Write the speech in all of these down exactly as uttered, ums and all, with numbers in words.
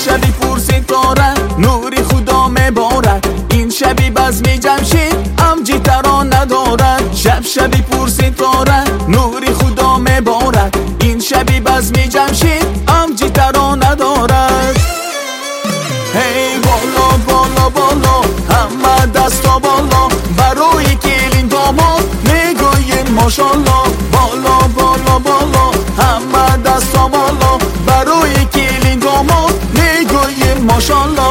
شبی پر ستاره نوری خدا میبارد، این شبی بزم جمشید امجی تران ندارد. شب شبی پر ستاره نوری خدا میبارد، این شبی بزم جمشید امجی تران ندارد. هی بالا بالا بالا همه دستا بالا، برای کلین داماد میگویم ماشالله. بالا بالا بالا همه دستا بالا، برای کلین داماد میگویم ماشالله.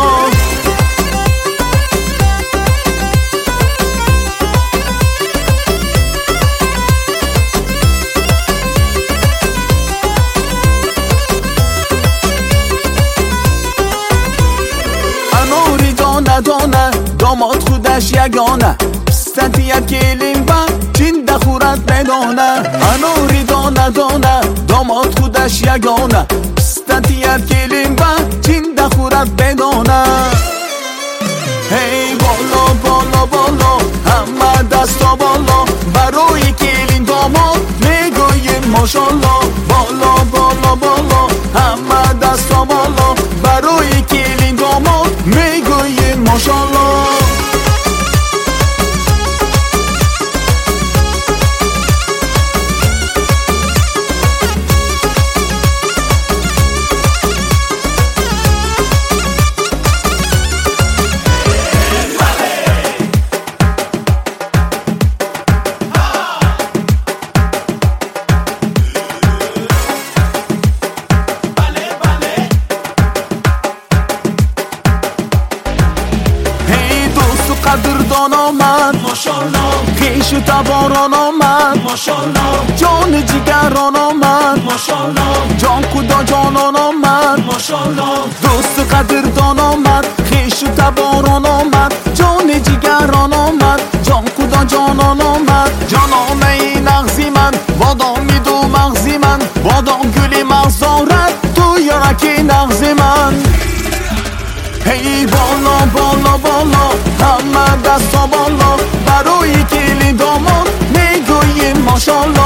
ندانه داماد خودش یگانه، پستتیت کلیم با چین دخورت بدانه. انوری دانه دانه داماد خودش یگانه، پستتیت کلیم با چین دخورت بدانه. هی بالا بالا بالا همه دستا بالا، برای کلین داماد میگویم ماشالله. بالا بالا بالا همه دستا بالا، برای کلین داماد میگویم ماشالله. قدردان آمد ماشالله، خیش و تباران آمد ماشالله، جان جگران آمد ماشالله، جان کدا جانان آمد ماشالله. دوست قدردان آمد، خیش و تباران آمد، جان جگران آمد، جان کدا جانان آمد. جانانه این نغزی من بادام میدو مغزی من، بادام گلی مغز دارد تو یارکی نغزی من. هی بالا بالا بالا همه دستا بالا، برای کلین داماد میگویم ماشالله.